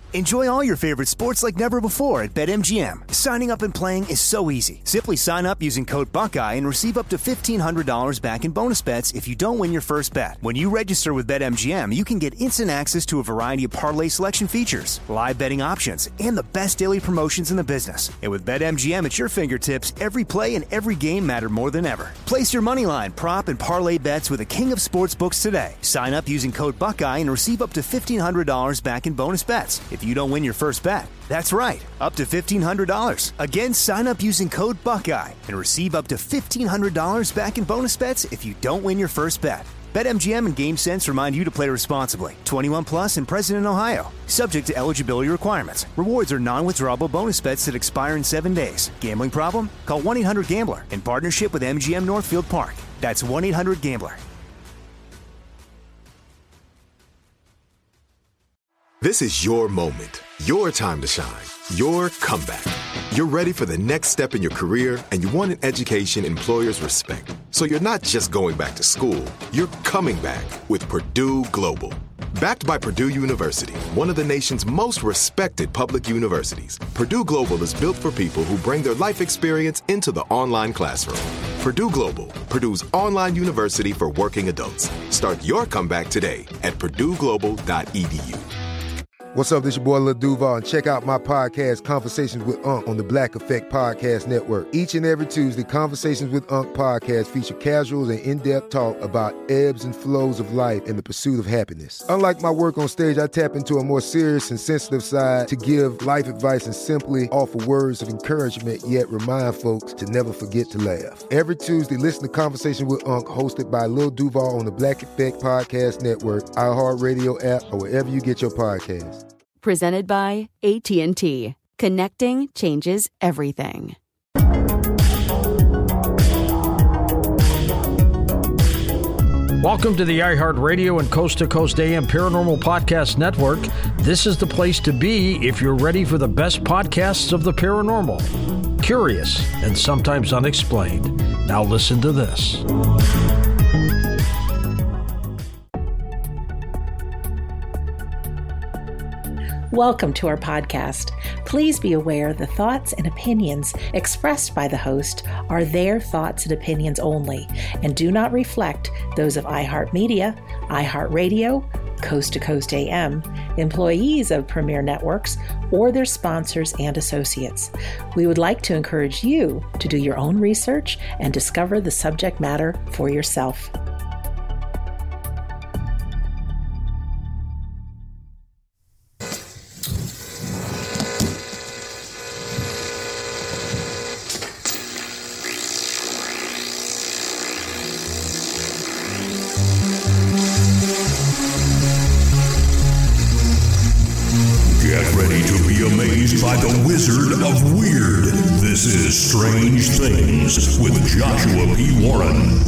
Enjoy all your favorite sports like never before at BetMGM. Signing up and playing is so easy. Simply sign up using code Buckeye and receive up to $1,500 back in bonus bets if you don't win your first bet. When you register with BetMGM, you can get instant access to a variety of parlay selection features, live betting options, and the best daily promotions in the business. And with BetMGM at your fingertips, every play and every game matter more than ever. Place your moneyline, prop, and parlay bets with the king of sportsbooks today. Sign up using code Buckeye and receive up to $1,500 back in bonus bets if you don't win your first bet. That's right, up to $1,500. Again, sign up using code Buckeye and receive up to $1,500 back in bonus bets if you don't win your first bet. BetMGM and GameSense remind you to play responsibly. 21 plus and present in Ohio. Subject to eligibility requirements. Rewards are non-withdrawable bonus bets that expire in 7 days. Gambling problem? Call 1-800-GAMBLER in partnership with MGM Northfield Park. That's 1-800-GAMBLER. This is your moment, your time to shine, your comeback. You're ready for the next step in your career, and you want an education employers respect. So you're not just going back to school, you're coming back with Purdue Global. Backed by Purdue University, one of the nation's most respected public universities, Purdue Global is built for people who bring their life experience into the online classroom. Purdue Global, Purdue's online university for working adults. Start your comeback today at purdueglobal.edu. What's up, this your boy Lil Duval, and check out my podcast, Conversations with Unc, on the Black Effect Podcast Network. Each and every Tuesday, Conversations with Unc podcast feature casual and in-depth talk about ebbs and flows of life and the pursuit of happiness. Unlike my work on stage, I tap into a more serious and sensitive side to give life advice and simply offer words of encouragement, yet remind folks to never forget to laugh. Every Tuesday, listen to Conversations with Unc, hosted by Lil Duval on the Black Effect Podcast Network, iHeartRadio app, or wherever you get your podcasts. Presented by AT&T. Connecting changes everything. Welcome to the iHeartRadio and Coast to Coast AM Paranormal Podcast Network. This is the place to be if you're ready for the best podcasts of the paranormal. Curious and sometimes unexplained. Now listen to this. Welcome to our podcast. Please be aware the thoughts and opinions expressed by the host are their thoughts and opinions only and do not reflect those of iHeartMedia, iHeartRadio, Coast to Coast AM, employees of Premier Networks, or their sponsors and associates. We would like to encourage you to do your own research and discover the subject matter for yourself. By the Wizard of Weird. This is Strange Things with Joshua P. Warren.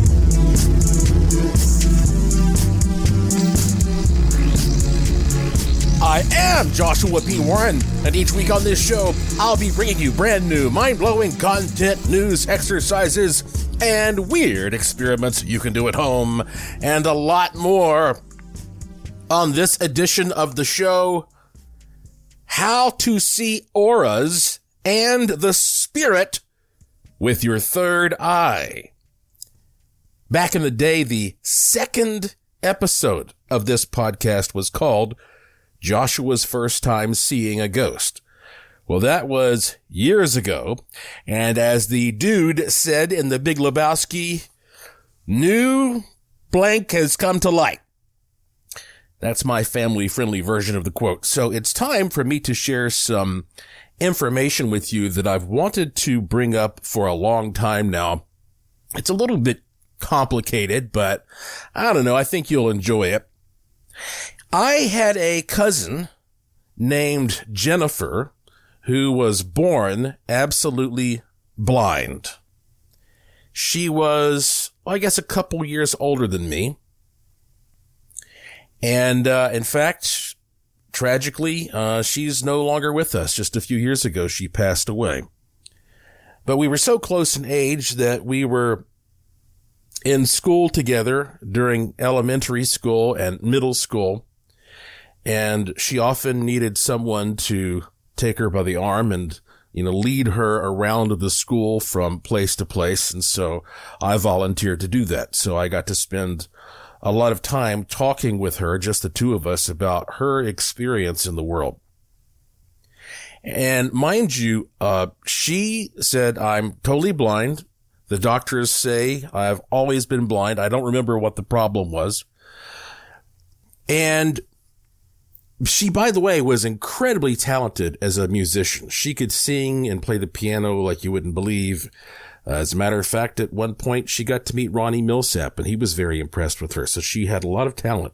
I am Joshua P. Warren, and each week on this show, I'll be bringing you brand new, mind-blowing content, news, exercises, and weird experiments you can do at home, and a lot more. On this edition of the show, how to see auras and the spirit with your third eye. Back in the day, the second episode of this podcast was called Joshua's First Time Seeing a Ghost. Well, that was years ago, and as the dude said in The Big Lebowski, new blank has come to light. That's my family-friendly version of the quote. So it's time for me to share some information with you that I've wanted to bring up for a long time now. It's a little bit complicated, but I don't know. I think you'll enjoy it. I had a cousin named Jennifer who was born absolutely blind. She was, I guess, a couple years older than me. And, in fact, tragically, she's no longer with us. Just a few years ago, she passed away. But we were so close in age that we were in school together during elementary school and middle school. And she often needed someone to take her by the arm and, lead her around the school from place to place. And so I volunteered to do that. So I got to spend a lot of time talking with her, just the two of us, about her experience in the world. And mind you, she said, I'm totally blind. The doctors say I've always been blind. I don't remember what the problem was. And she, by the way, was incredibly talented as a musician. She could sing and play the piano like you wouldn't believe. As a matter of fact, at one point, she got to meet Ronnie Milsap, and he was very impressed with her. So she had a lot of talent.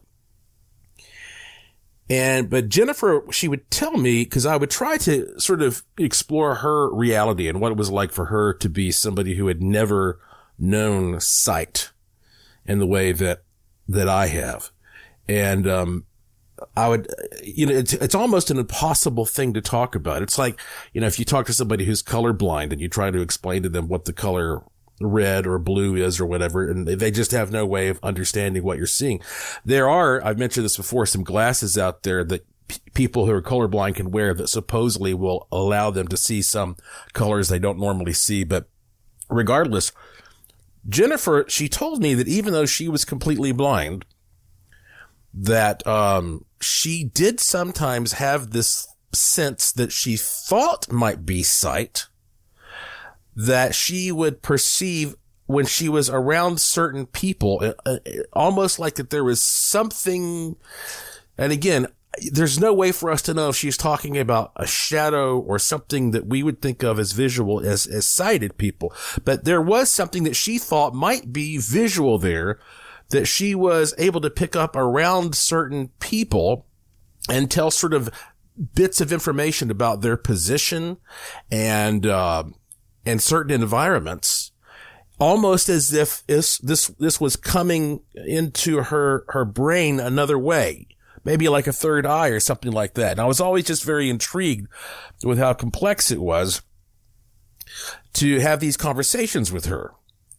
But Jennifer, she would tell me, because I would try to sort of explore her reality and what it was like for her to be somebody who had never known sight in the way that I have. And, I would, it's almost an impossible thing to talk about. It's like, if you talk to somebody who's colorblind and you try to explain to them what the color red or blue is or whatever, and they just have no way of understanding what you're seeing. There are, I've mentioned this before, some glasses out there that people who are colorblind can wear that supposedly will allow them to see some colors they don't normally see. But regardless, Jennifer, she told me that even though she was completely blind, that she did sometimes have this sense that she thought might be sight that she would perceive when she was around certain people, almost like that there was something. And again, there's no way for us to know if she's talking about a shadow or something that we would think of as visual as sighted people. But there was something that she thought might be visual there, that she was able to pick up around certain people and tell sort of bits of information about their position and certain environments, almost as if this was coming into her brain another way, maybe like a third eye or something like that. And I was always just very intrigued with how complex it was to have these conversations with her.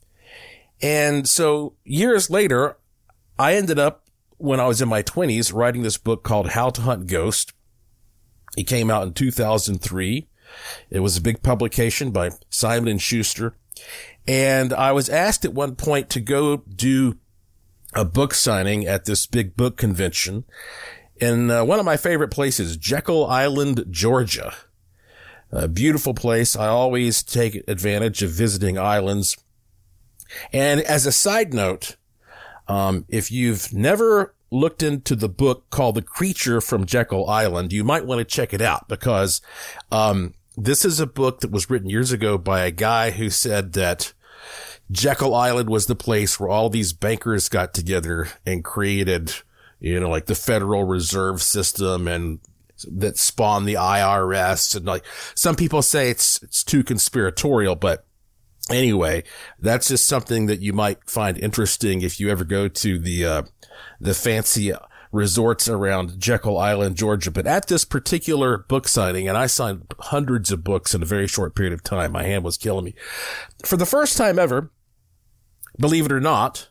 And so years later, I ended up, when I was in my 20s, writing this book called How to Hunt Ghosts. It came out in 2003. It was a big publication by Simon & Schuster. And I was asked at one point to go do a book signing at this big book convention in one of my favorite places, Jekyll Island, Georgia. A beautiful place. I always take advantage of visiting islands. And as a side note, if you've never looked into the book called The Creature from Jekyll Island, you might want to check it out, because this is a book that was written years ago by a guy who said that Jekyll Island was the place where all these bankers got together and created, like the Federal Reserve System, and that spawned the IRS. And like some people say it's too conspiratorial, but anyway, that's just something that you might find interesting if you ever go to the fancy resorts around Jekyll Island, Georgia. But at this particular book signing, and I signed hundreds of books in a very short period of time, my hand was killing me. For the first time ever, believe it or not,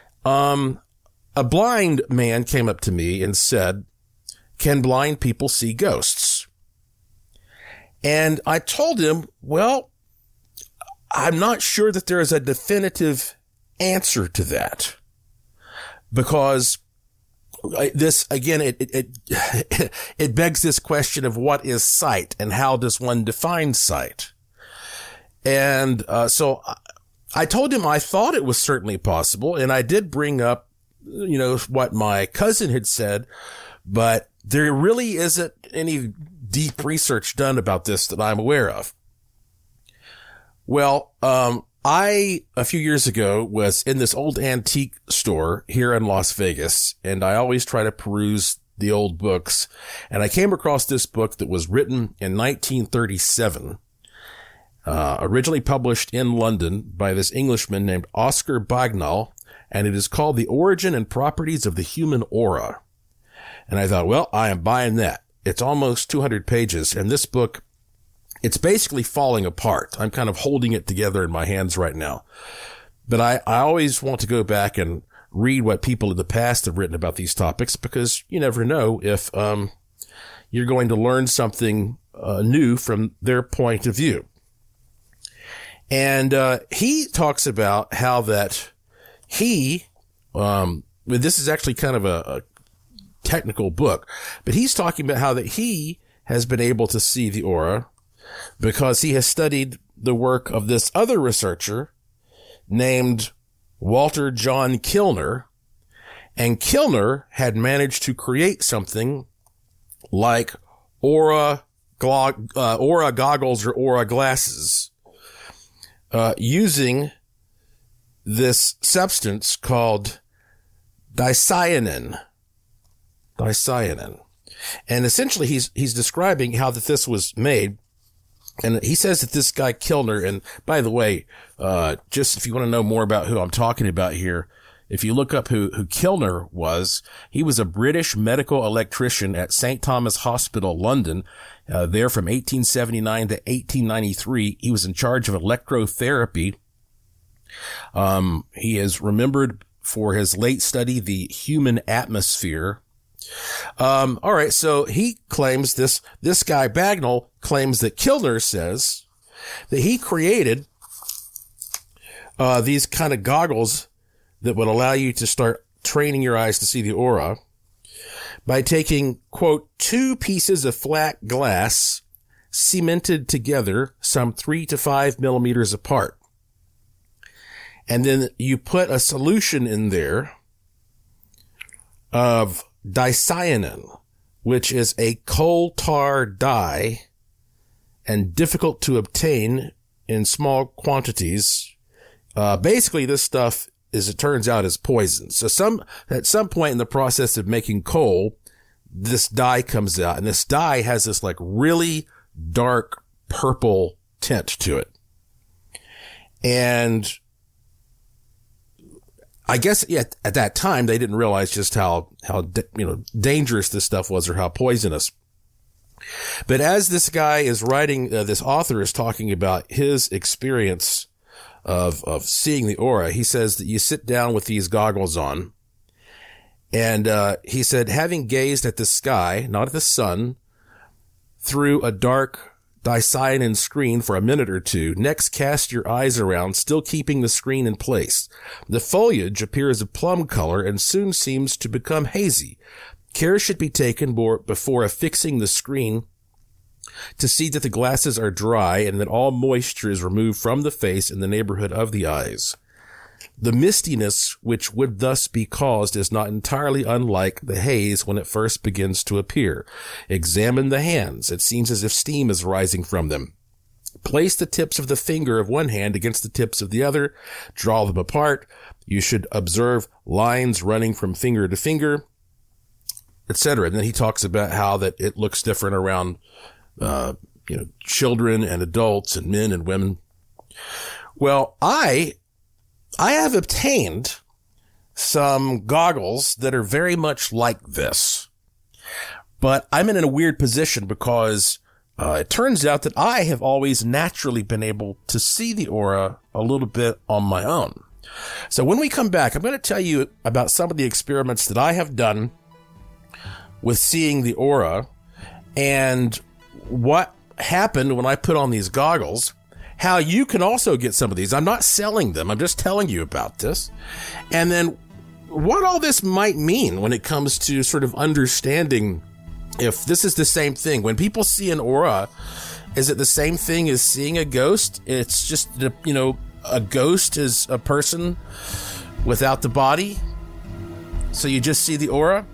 a blind man came up to me and said, "Can blind people see ghosts?" And I told him, well, I'm not sure that there is a definitive answer to that, because this, again, it begs this question of what is sight and how does one define sight? And so I told him I thought it was certainly possible, and I did bring up, what my cousin had said, but there really isn't any deep research done about this that I'm aware of. Well, I, a few years ago, was in this old antique store here in Las Vegas, and I always try to peruse the old books, and I came across this book that was written in 1937, originally published in London by this Englishman named Oscar Bagnall, and it is called The Origin and Properties of the Human Aura. And I thought, well, I am buying that. It's almost 200 pages, and this book, it's basically falling apart. I'm kind of holding it together in my hands right now. But I always want to go back and read what people in the past have written about these topics, because you never know if you're going to learn something new from their point of view. And he talks about how that he, this is actually kind of a technical book, but he's talking about how that he has been able to see the aura because he has studied the work of this other researcher named Walter John Kilner, and Kilner had managed to create something like aura goggles or aura glasses, using this substance called dicyanin. And essentially he's describing how that this was made. And he says that this guy Kilner, and by the way, just if you want to know more about who I'm talking about here, if you look up who Kilner was, he was a British medical electrician at St. Thomas Hospital, London, there from 1879 to 1893. He was in charge of electrotherapy. He is remembered for his late study, The Human Atmosphere. All right. So he claims this guy Bagnall claims that Kilner says that he created, these kind of goggles that would allow you to start training your eyes to see the aura by taking, quote, 2 pieces of flat glass cemented together some 3 to 5 millimeters apart. And then you put a solution in there of dicyanin, which is a coal tar dye and difficult to obtain in small quantities. Basically, this stuff, as it turns out, is poison. So at some point in the process of making coal, this dye comes out, and this dye has this like really dark purple tint to it. And I guess at that time they didn't realize just how dangerous this stuff was, or how poisonous. But as this guy is writing, this author is talking about his experience of seeing the aura. He says that you sit down with these goggles on, and he said, having gazed at the sky, not at the sun, through a dark dicyanin screen for a minute or two, next cast your eyes around, still keeping the screen in place. The foliage appears a plum color and soon seems to become hazy. Care should be taken before affixing the screen to see that the glasses are dry and that all moisture is removed from the face in the neighborhood of the eyes. The mistiness which would thus be caused is not entirely unlike the haze when it first begins to appear. Examine the hands. It seems as if steam is rising from them. Place the tips of the finger of one hand against the tips of the other. Draw them apart. You should observe lines running from finger to finger, etc. And then he talks about how that it looks different around children and adults and men and women. Well, I have obtained some goggles that are very much like this, but I'm in a weird position because it turns out that I have always naturally been able to see the aura a little bit on my own. So when we come back, I'm going to tell you about some of the experiments that I have done with seeing the aura and what happened when I put on these goggles, how you can also get some of these. I'm not selling them. I'm just telling you about this. And then what all this might mean when it comes to sort of understanding if this is the same thing. When people see an aura, is it the same thing as seeing a ghost? It's just, a ghost is a person without the body. So you just see the aura?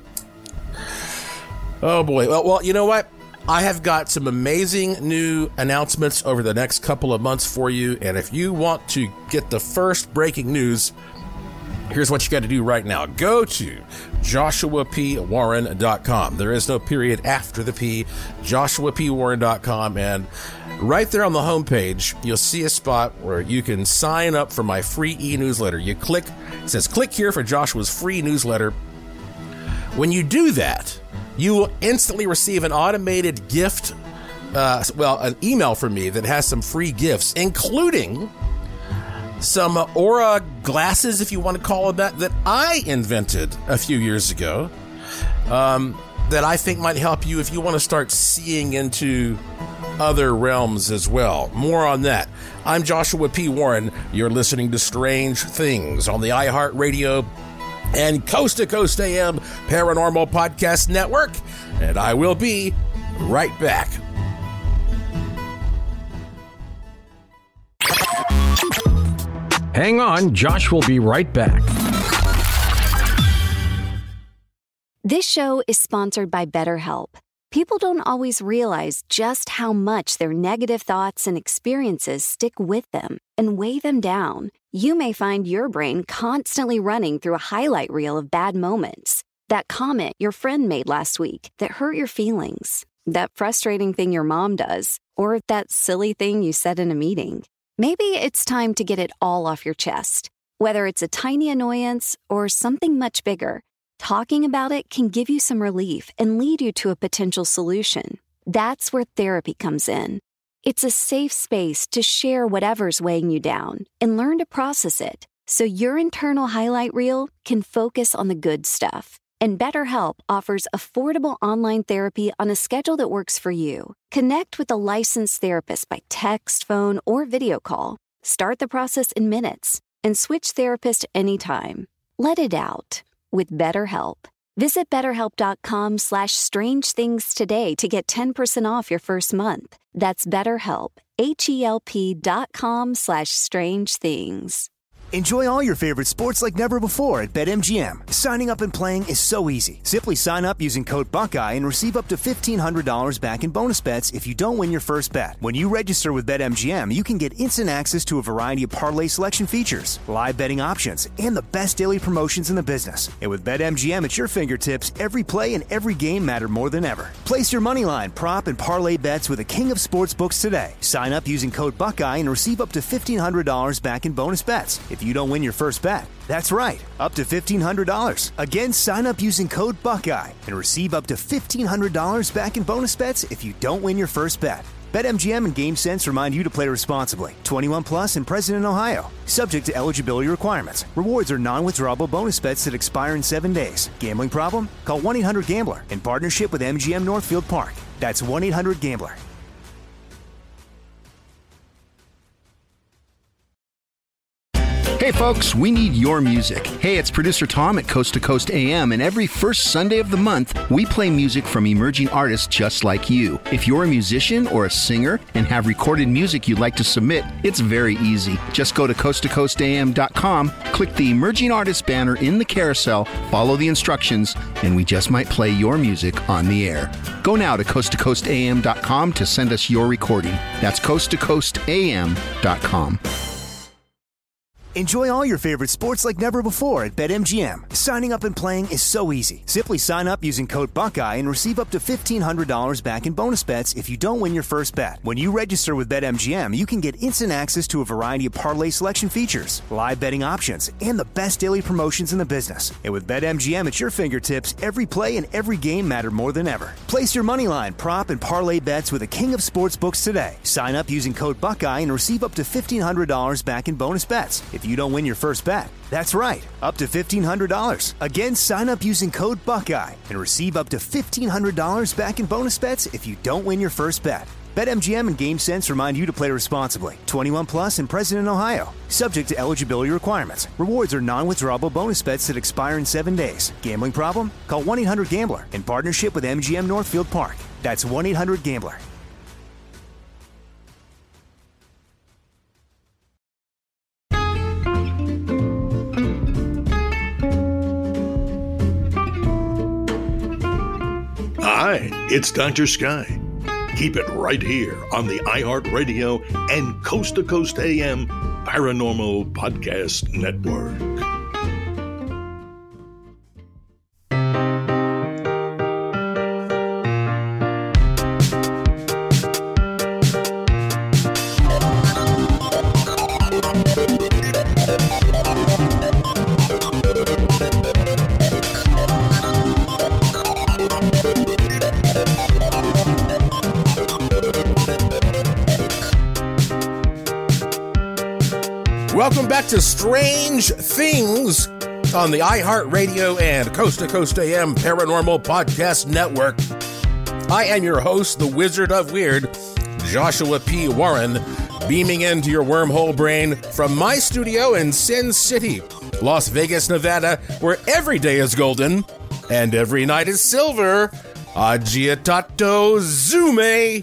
Oh boy. Well, you know what? I have got some amazing new announcements over the next couple of months for you. And if you want to get the first breaking news, here's what you got to do right now. Go to JoshuaPWarren.com. There is no period after the P. JoshuaPWarren.com. And right there on the homepage, you'll see a spot where you can sign up for my free e-newsletter. You click, it says click here for Joshua's free newsletter. When you do that, you will instantly receive an automated gift, an email from me that has some free gifts, including some Aura glasses, if you want to call them that I invented a few years ago, that I think might help you if you want to start seeing into other realms as well. More on that. I'm Joshua P. Warren. You're listening to Strange Things on the iHeartRadio and Coast to Coast AM Paranormal Podcast Network, and I will be right back. Hang on, Josh will be right back. This show is sponsored by BetterHelp. People don't always realize just how much their negative thoughts and experiences stick with them and weigh them down. You may find your brain constantly running through a highlight reel of bad moments. That comment your friend made last week that hurt your feelings. That frustrating thing your mom does. Or that silly thing you said in a meeting. Maybe it's time to get it all off your chest. Whether it's a tiny annoyance or something much bigger, talking about it can give you some relief and lead you to a potential solution. That's where therapy comes in. It's a safe space to share whatever's weighing you down and learn to process it so your internal highlight reel can focus on the good stuff. And BetterHelp offers affordable online therapy on a schedule that works for you. Connect with a licensed therapist by text, phone, or video call. Start the process in minutes and switch therapist anytime. Let it out with BetterHelp. Visit BetterHelp.com/strangethings today to get 10% off your first month. That's BetterHelp, HELP.com/strangethings. Enjoy all your favorite sports like never before at BetMGM. Signing up and playing is so easy. Simply sign up using code Buckeye and receive up to $1,500 back in bonus bets if you don't win your first bet. When you register with BetMGM, you can get instant access to a variety of parlay selection features, live betting options, and the best daily promotions in the business. And with BetMGM at your fingertips, every play and every game matter more than ever. Place your moneyline, prop, and parlay bets with the king of sportsbooks today. Sign up using code Buckeye and receive up to $1,500 back in bonus bets if you don't win your first bet. That's right, up to $1,500. Again, sign up using code Buckeye and receive up to $1,500 back in bonus bets if you don't win your first bet. BetMGM and GameSense remind you to play responsibly. 21 plus and present in Ohio. Subject to eligibility requirements. Rewards are non-withdrawable bonus bets that expire in 7 days. Gambling problem? Call 1-800-GAMBLER in partnership with MGM Northfield Park. That's 1-800-GAMBLER. Hey folks, we need your music. Hey, it's producer Tom at Coast to Coast AM, and every first Sunday of the month, we play music from emerging artists just like you. If you're a musician or a singer and have recorded music you'd like to submit, it's very easy. Just go to coasttocoastam.com, click the Emerging Artists banner in the carousel, follow the instructions, and we just might play your music on the air. Go now to coasttocoastam.com to send us your recording. That's coasttocoastam.com. Enjoy all your favorite sports like never before at BetMGM. Signing up and playing is so easy. Simply sign up using code Buckeye and receive up to $1,500 back in bonus bets if you don't win your first bet. When you register with BetMGM, you can get instant access to a variety of parlay selection features, live betting options, and the best daily promotions in the business. And with BetMGM at your fingertips, every play and every game matter more than ever. Place your moneyline, prop, and parlay bets with the king of sportsbooks today. Sign up using code Buckeye and receive up to $1,500 back in bonus bets if you don't win your first bet. That's right, up to $1,500. Again, sign up using code Buckeye and receive up to $1,500 back in bonus bets if you don't win your first bet. BetMGM and GameSense remind you to play responsibly. 21 plus and present in Ohio. Subject to eligibility requirements. Rewards are non-withdrawable bonus bets that expire in 7 days. Gambling problem? Call 1-800-GAMBLER in partnership with MGM Northfield Park. That's 1-800-GAMBLER. Hi, it's Dr. Sky. Keep it right here on the iHeartRadio and Coast to Coast AM Paranormal Podcast Network. Welcome back to Strange Things on the iHeartRadio and Coast to Coast AM Paranormal Podcast Network. I am your host, the Wizard of Weird, Joshua P. Warren, beaming into your wormhole brain from my studio in Sin City, Las Vegas, Nevada, where every day is golden and every night is silver. Aggiatato Zume.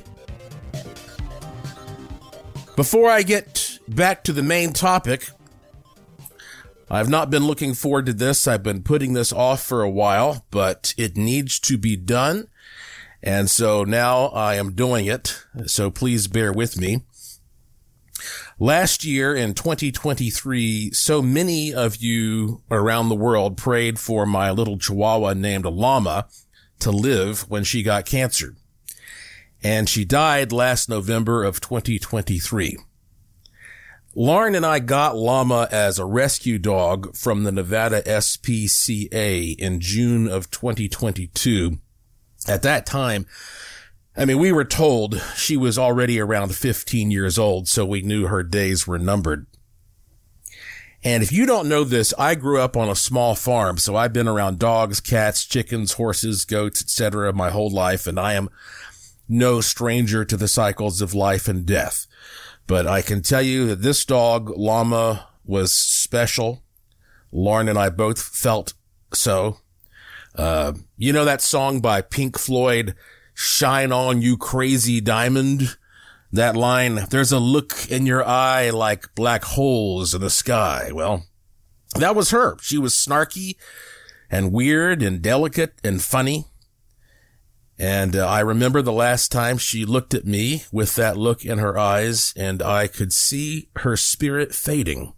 Before I get back to the main topic, I've not been looking forward to this. I've been putting this off for a while, but it needs to be done. And so now I am doing it. So please bear with me. Last year in 2023, so many of you around the world prayed for my little chihuahua named Llama to live when she got cancer. And she died last November of 2023. Lauren and I got Llama as a rescue dog from the Nevada SPCA in June of 2022. At that time, we were told she was already around 15 years old, so we knew her days were numbered. And if you don't know this, I grew up on a small farm, so I've been around dogs, cats, chickens, horses, goats, etc. my whole life, and I am no stranger to the cycles of life and death. But I can tell you that this dog, Llama, was special. Lauren and I both felt so. You know that song by Pink Floyd, Shine On You Crazy Diamond? That line, there's a look in your eye like black holes in the sky. Well, that was her. She was snarky and weird and delicate and funny. And I remember the last time she looked at me with that look in her eyes, and I could see her spirit fading.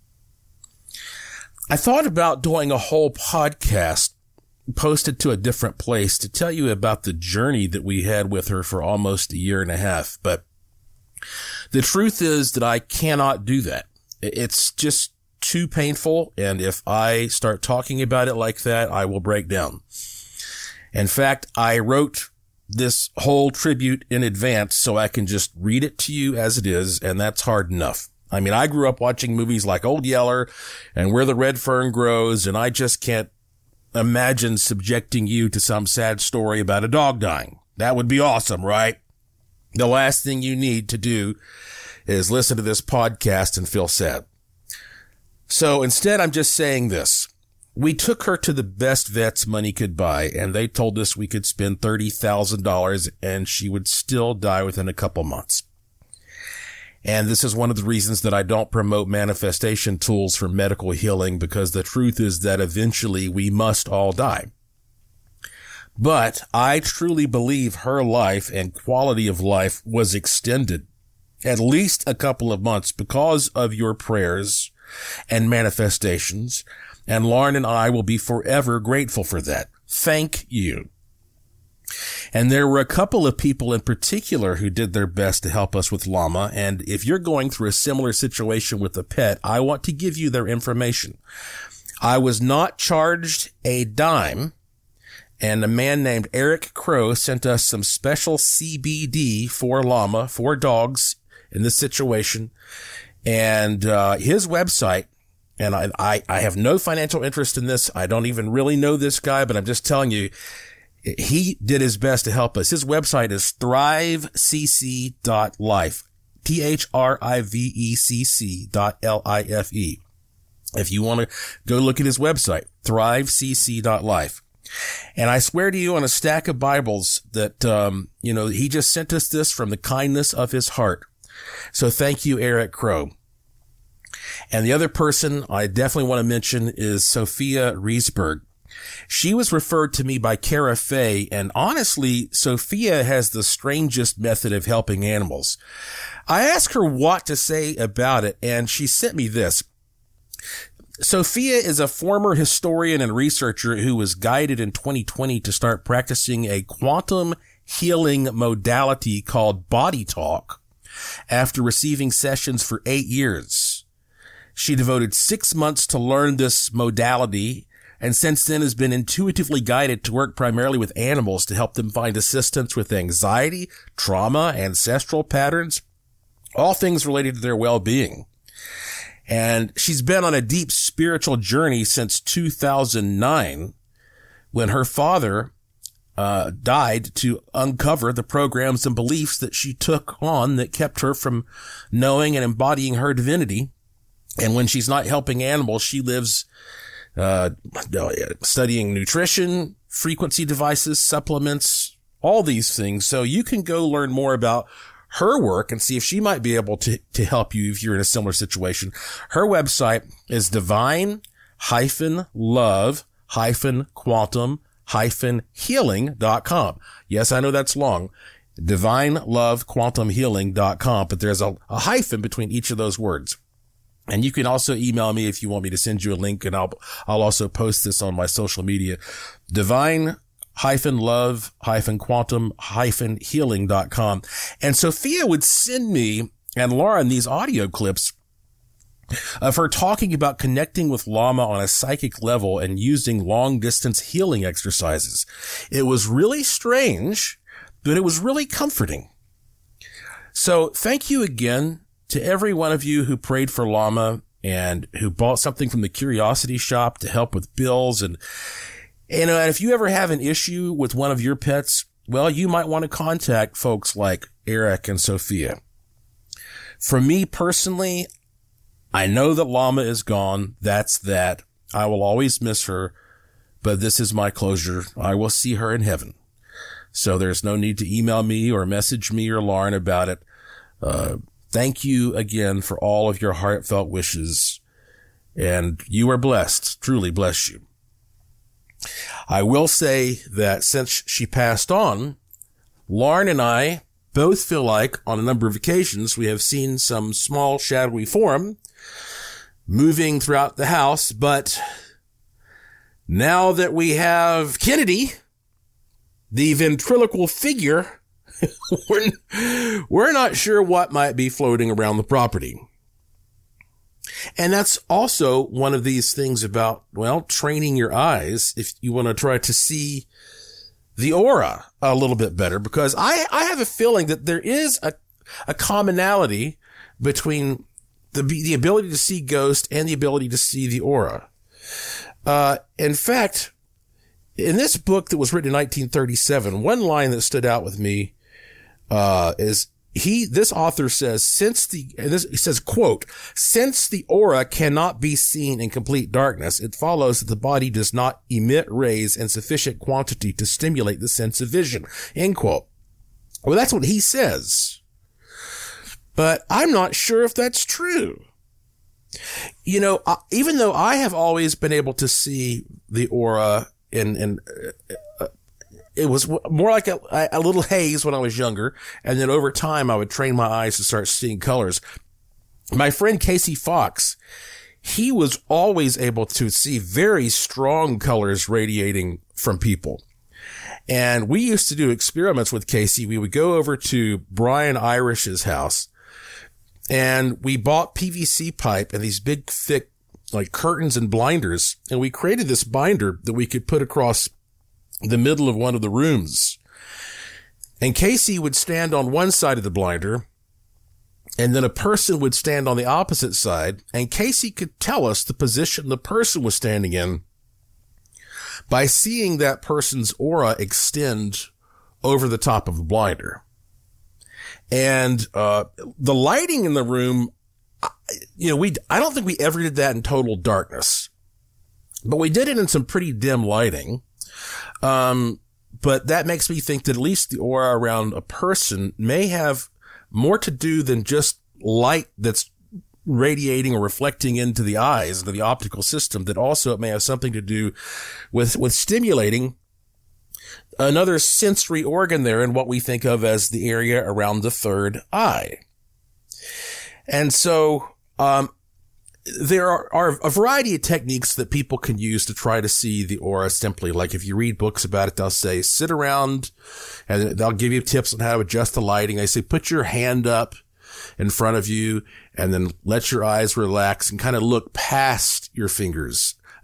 I thought about doing a whole podcast posted to a different place to tell you about the journey that we had with her for almost a year and a half. But the truth is that I cannot do that. It's just too painful. And if I start talking about it like that, I will break down. In fact, I wrote this whole tribute in advance so I can just read it to you as it is. And that's hard enough. I grew up watching movies like Old Yeller and Where the Red Fern Grows, and I just can't imagine subjecting you to some sad story about a dog dying. That would be awesome, right? The last thing you need to do is listen to this podcast and feel sad. So instead, I'm just saying this. We took her to the best vets money could buy, and they told us we could spend $30,000 and she would still die within a couple months. And this is one of the reasons that I don't promote manifestation tools for medical healing, because the truth is that eventually we must all die. But I truly believe her life and quality of life was extended at least a couple of months because of your prayers and manifestations. And Lauren and I will be forever grateful for that. Thank you. And there were a couple of people in particular who did their best to help us with Llama. And if you're going through a similar situation with a pet, I want to give you their information. I was not charged a dime. And a man named Eric Crow sent us some special CBD for Llama, for dogs in this situation. And his website, and I have no financial interest in this. I don't even really know this guy, but I'm just telling you, he did his best to help us. His website is thrivecc.life, THRIVECC.LIFE. If you want to go look at his website, thrivecc.life. And I swear to you on a stack of Bibles that, he just sent us this from the kindness of his heart. So thank you, Eric Crow. And the other person I definitely want to mention is Sophia Riesberg. She was referred to me by Cara Fay, and honestly, Sophia has the strangest method of helping animals. I asked her what to say about it, and she sent me this. Sophia is a former historian and researcher who was guided in 2020 to start practicing a quantum healing modality called Body Talk after receiving sessions for 8 years. She devoted 6 months to learn this modality, and since then has been intuitively guided to work primarily with animals to help them find assistance with anxiety, trauma, ancestral patterns, all things related to their well-being. And she's been on a deep spiritual journey since 2009 when her father died to uncover the programs and beliefs that she took on that kept her from knowing and embodying her divinity. And when she's not helping animals, she lives studying nutrition, frequency devices, supplements, all these things. So you can go learn more about her work and see if she might be able to help you if you're in a similar situation. Her website is divine-love-quantum-healing.com. Yes, I know that's long. divine-love-quantum-healing.com, but there's a hyphen between each of those words. And you can also email me if you want me to send you a link, and I'll also post this on my social media. divine-love-quantum-healing.com. And Sophia would send me and Lauren these audio clips of her talking about connecting with Lama on a psychic level and using long distance healing exercises. It was really strange, but it was really comforting. So thank you again to every one of you who prayed for Lama and who bought something from the Curiosity Shop to help with bills. And if you ever have an issue with one of your pets, well, you might want to contact folks like Eric and Sophia. For me personally, I know that Lama is gone. That's that. I will always miss her, but this is my closure. I will see her in heaven. So there's no need to email me or message me or Lauren about it. Thank you again for all of your heartfelt wishes, and you are blessed, truly bless you. I will say that since she passed on, Lauren and I both feel like on a number of occasions we have seen some small shadowy form moving throughout the house, but now that we have Kennedy, the ventriloquial figure, we're not sure what might be floating around the property. And that's also one of these things about, well, training your eyes if you want to try to see the aura a little bit better, because I have a feeling that there is a commonality between the ability to see ghosts and the ability to see the aura. In fact, in this book that was written in 1937, one line that stood out with me this author says, he says, quote, since the aura cannot be seen in complete darkness, it follows that the body does not emit rays in sufficient quantity to stimulate the sense of vision, end quote. Well, that's what he says, but I'm not sure if that's true. You know, even though I have always been able to see the aura it was more like a little haze when I was younger. And then over time, I would train my eyes to start seeing colors. My friend Casey Fox, he was always able to see very strong colors radiating from people. And we used to do experiments with Casey. We would go over to Brian Irish's house, and we bought PVC pipe and these big, thick, like curtains and blinders. And we created this binder that we could put across the middle of one of the rooms. And Casey would stand on one side of the blinder, and then a person would stand on the opposite side, and Casey could tell us the position the person was standing in by seeing that person's aura extend over the top of the blinder. And the lighting in the room, I don't think we ever did that in total darkness, but we did it in some pretty dim lighting. But that makes me think that at least the aura around a person may have more to do than just light that's radiating or reflecting into the eyes, into the optical system, that also it may have something to do with stimulating another sensory organ there in what we think of as the area around the third eye. And so, there are a variety of techniques that people can use to try to see the aura simply. Like if you read books about it, they'll say sit around, and they'll give you tips on how to adjust the lighting. They say put your hand up in front of you and then let your eyes relax and kind of look past your fingers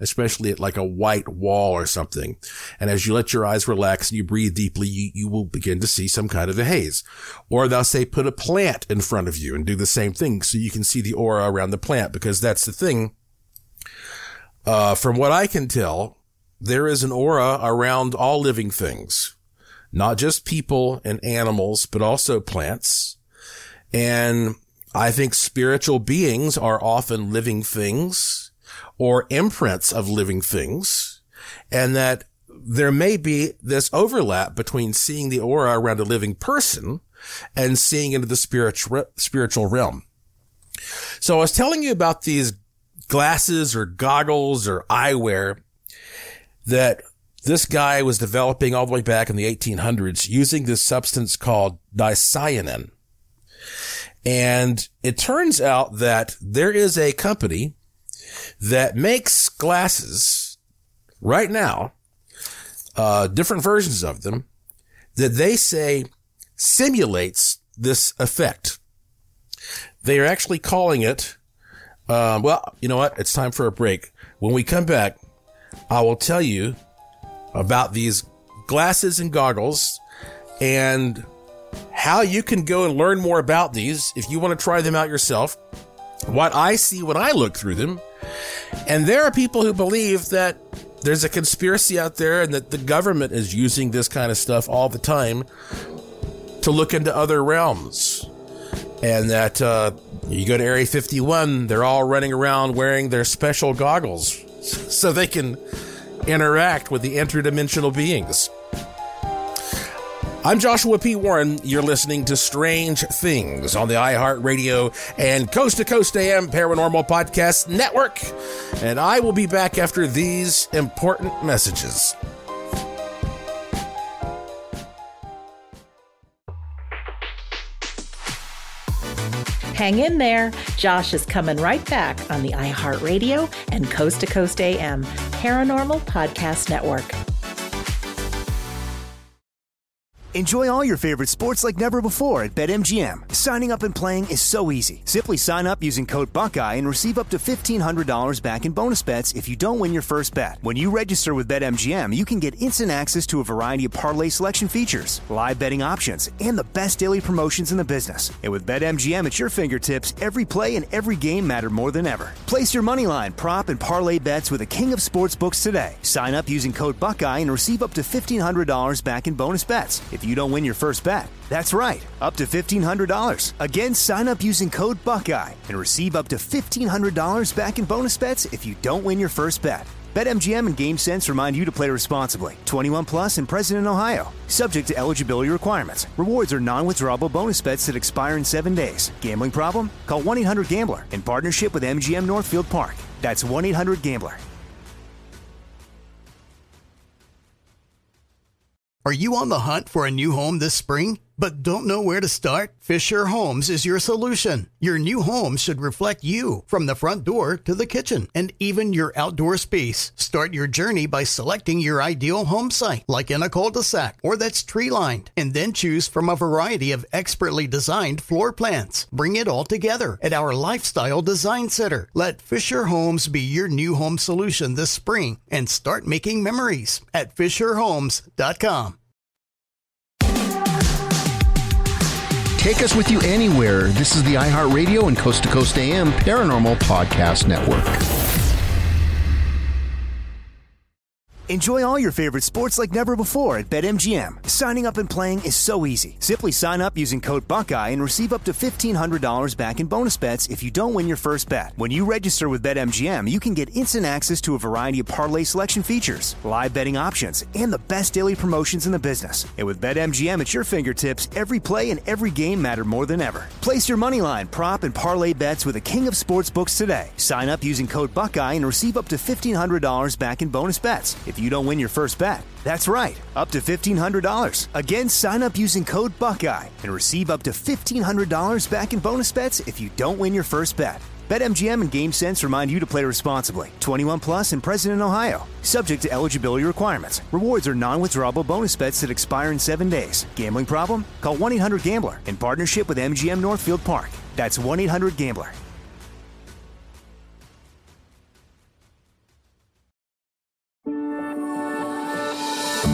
especially at like a white wall or something. And as you let your eyes relax and you breathe deeply, you will begin to see some kind of a haze. Or they'll say put a plant in front of you and do the same thing so you can see the aura around the plant, because that's the thing. From what I can tell, there is an aura around all living things, not just people and animals, but also plants. And I think spiritual beings are often living things or imprints of living things, and that there may be this overlap between seeing the aura around a living person and seeing into the spiritual realm. So I was telling you about these glasses or goggles or eyewear that this guy was developing all the way back in the 1800s using this substance called dicyanin. And it turns out that there is a company that makes glasses right now, different versions of them, that they say simulates this effect. They are actually calling it, well, you know what? It's time for a break. When we come back, I will tell you about these glasses and goggles and how you can go and learn more about these if you want to try them out yourself, what I see when I look through them. And there are people who believe that there's a conspiracy out there and that the government is using this kind of stuff all the time to look into other realms. And that you go to Area 51, they're all running around wearing their special goggles so they can interact with the interdimensional beings. I'm Joshua P. Warren. You're listening to Strange Things on the iHeartRadio and Coast to Coast AM Paranormal Podcast Network. And I will be back after these important messages. Hang in there. Josh is coming right back on the iHeartRadio and Coast to Coast AM Paranormal Podcast Network. Enjoy all your favorite sports like never before at BetMGM. Signing up and playing is so easy. Simply sign up using code Buckeye and receive up to $1,500 back in bonus bets if you don't win your first bet. When you register with BetMGM, you can get instant access to a variety of parlay selection features, live betting options, and the best daily promotions in the business. And with BetMGM at your fingertips, every play and every game matter more than ever. Place your moneyline, prop, and parlay bets with the king of sportsbooks today. Sign up using code Buckeye and receive up to $1,500 back in bonus bets if you don't win your first bet. That's right, up to $1,500. Again, sign up using code Buckeye and receive up to $1,500 back in bonus bets if you don't win your first bet. BetMGM and GameSense remind you to play responsibly. 21 plus and present in Ohio. Subject to eligibility requirements. Rewards are non-withdrawable bonus bets that expire in 7 days. Gambling problem? Call 1-800-GAMBLER in partnership with MGM Northfield Park. That's 1-800-GAMBLER. Are you on the hunt for a new home this spring, but don't know where to start? Fisher Homes is your solution. Your new home should reflect you, from the front door to the kitchen, and even your outdoor space. Start your journey by selecting your ideal home site, like in a cul-de-sac or that's tree-lined, and then choose from a variety of expertly designed floor plans. Bring it all together at our Lifestyle Design Center. Let Fisher Homes be your new home solution this spring and start making memories at FisherHomes.com. Take us with you anywhere. This is the iHeartRadio and Coast to Coast AM Paranormal Podcast Network. Enjoy all your favorite sports like never before at BetMGM. Signing up and playing is so easy. Simply sign up using code Buckeye and receive up to $1,500 back in bonus bets if you don't win your first bet. When you register with BetMGM, you can get instant access to a variety of parlay selection features, live betting options, and the best daily promotions in the business. And with BetMGM at your fingertips, every play and every game matter more than ever. Place your moneyline, prop, and parlay bets with the king of sportsbooks today. Sign up using code Buckeye and receive up to $1,500 back in bonus bets if you don't win your first bet. That's right, up to $1,500. Again, sign up using code Buckeye and receive up to $1,500 back in bonus bets if you don't win your first bet. BetMGM and GameSense remind you to play responsibly. 21 plus and present in Ohio. Subject to eligibility requirements. Rewards are non-withdrawable bonus bets that expire in 7 days. Gambling problem? Call 1-800-GAMBLER in partnership with MGM Northfield Park. That's 1-800-GAMBLER.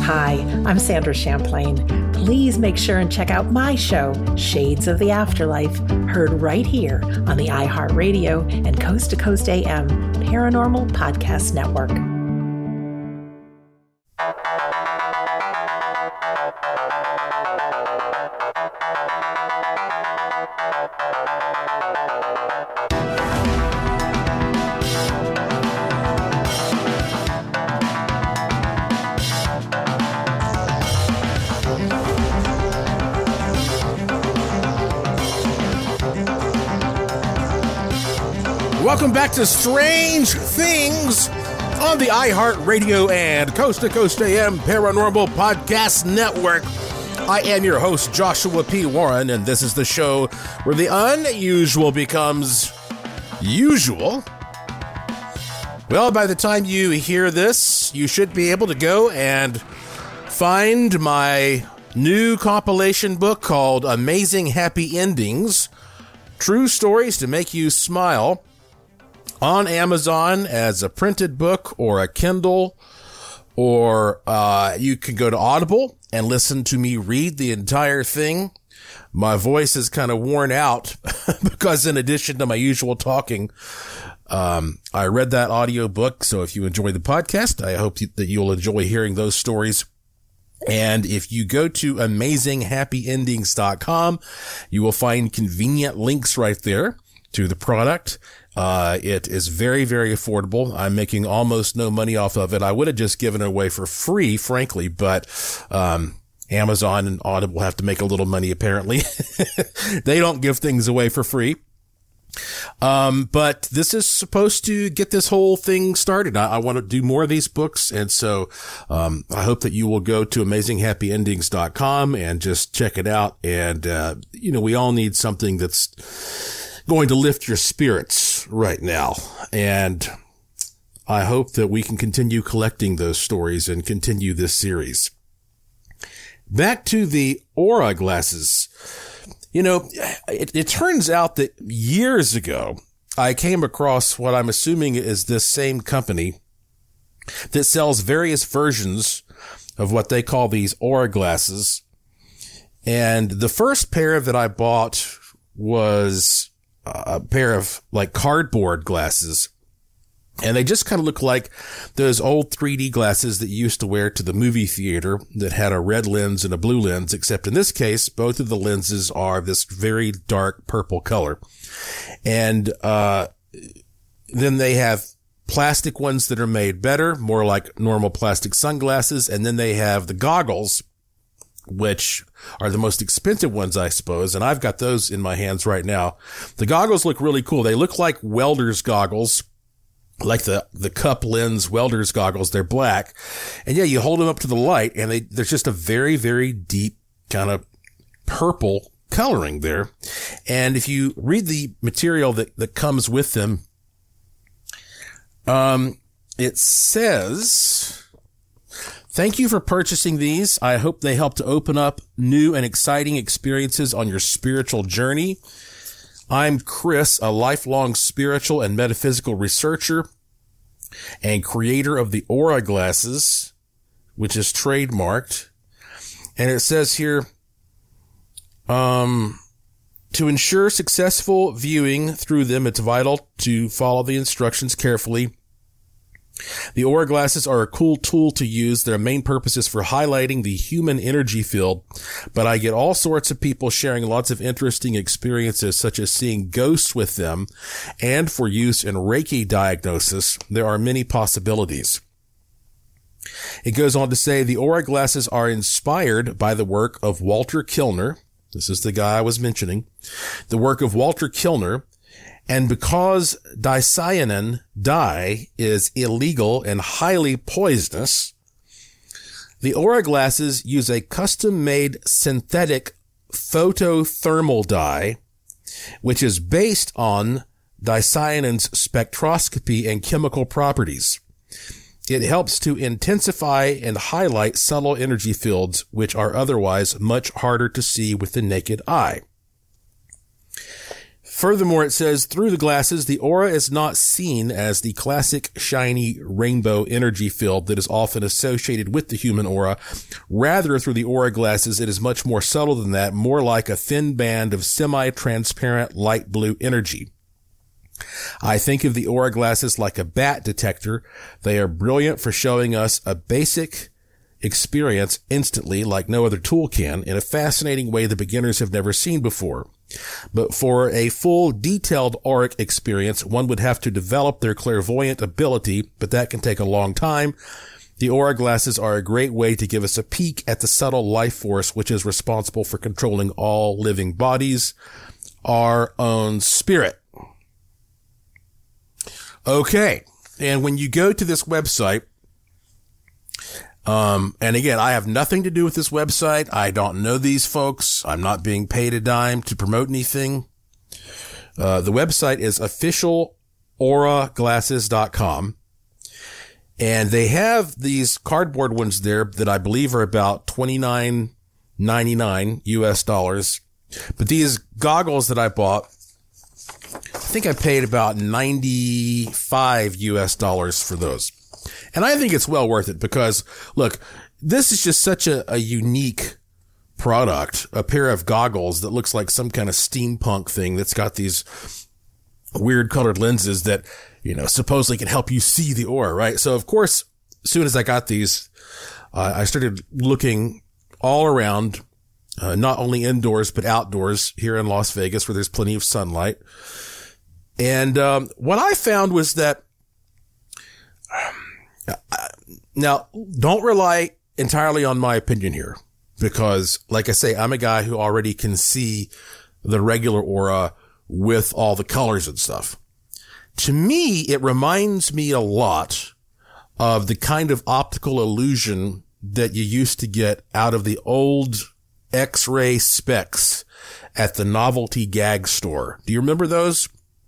Hi, I'm Sandra Champlain. Please make sure and check out my show, Shades of the Afterlife, heard right here on the iHeartRadio and Coast to Coast AM Paranormal Podcast Network. Welcome back to Strange Things on the iHeartRadio and Coast to Coast AM Paranormal Podcast Network. I am your host, Joshua P. Warren, and this is the show where the unusual becomes usual. Well, by the time you hear this, you should be able to go and find my new compilation book called Amazing Happy Endings, True Stories to Make You Smile, on Amazon as a printed book or a Kindle, or you can go to Audible and listen to me read the entire thing. My voice is kind of worn out because in addition to my usual talking, I read that audio book. So if you enjoy the podcast, I hope that you'll enjoy hearing those stories. And if you go to amazinghappyendings.com, you will find convenient links right there to the product. It is very, very affordable. I'm making almost no money off of it. I would have just given it away for free, frankly, but Amazon and Audible have to make a little money, apparently. They don't give things away for free. But this is supposed to get this whole thing started. I want to do more of these books. And so, I hope that you will go to amazinghappyendings.com and just check it out. And, we all need something that's going to lift your spirits right now. And I hope that we can continue collecting those stories and continue this series. Back to the Aura glasses. It turns out that years ago, I came across what I'm assuming is this same company that sells various versions of what they call these Aura glasses. And the first pair that I bought was a pair of like cardboard glasses. And they just kind of look like those old 3D glasses that you used to wear to the movie theater that had a red lens and a blue lens, except in this case, both of the lenses are this very dark purple color. And then they have plastic ones that are made better, more like normal plastic sunglasses. And then they have the goggles, which are the most expensive ones, I suppose. And I've got those in my hands right now. The goggles look really cool. They look like welder's goggles, like the cup lens welder's goggles. They're black. And yeah, you hold them up to the light and there's just a very, very deep kind of purple coloring there. And if you read the material that comes with them, it says, "Thank you for purchasing these. I hope they help to open up new and exciting experiences on your spiritual journey. I'm Chris, a lifelong spiritual and metaphysical researcher and creator of the Aura glasses, which is trademarked." And it says here, to ensure successful viewing through them, it's vital to follow the instructions carefully. The Aura glasses are a cool tool to use. Their main purpose is for highlighting the human energy field, but I get all sorts of people sharing lots of interesting experiences, such as seeing ghosts with them, and for use in Reiki diagnosis. There are many possibilities. It goes on to say the Aura glasses are inspired by the work of Walter Kilner. This is the guy I was mentioning. The work of Walter Kilner. And because dicyanin dye is illegal and highly poisonous, the Aura glasses use a custom-made synthetic photothermal dye, which is based on dicyanin's spectroscopy and chemical properties. It helps to intensify and highlight subtle energy fields, which are otherwise much harder to see with the naked eye. Furthermore, it says, through the glasses, the aura is not seen as the classic shiny rainbow energy field that is often associated with the human aura. Rather, through the aura glasses, it is much more subtle than that, more like a thin band of semi-transparent light blue energy. I think of the aura glasses like a bat detector. They are brilliant for showing us a basic experience instantly like no other tool can in a fascinating way the beginners have never seen before. But for a full, detailed auric experience, one would have to develop their clairvoyant ability, but that can take a long time. The aura glasses are a great way to give us a peek at the subtle life force which is responsible for controlling all living bodies, our own spirit. Okay, and when you go to this website, and again, I have nothing to do with this website. I don't know these folks. I'm not being paid a dime to promote anything. The website is officialauraglasses.com. And they have these cardboard ones there that I believe are about $29.99 US dollars. But these goggles that I bought, I think I paid about $95 US dollars for those. And I think it's well worth it because, look, this is just such a unique product, a pair of goggles that looks like some kind of steampunk thing that's got these weird colored lenses that, you know, supposedly can help you see the aura, right? So, of course, as soon as I got these, I started looking all around, not only indoors, but outdoors here in Las Vegas where there's plenty of sunlight. And what I found was that now, don't rely entirely on my opinion here because, like I say, I'm a guy who already can see the regular aura with all the colors and stuff. To me, it reminds me a lot of the kind of optical illusion that you used to get out of the old X-ray specs at the novelty gag store. Do you remember those?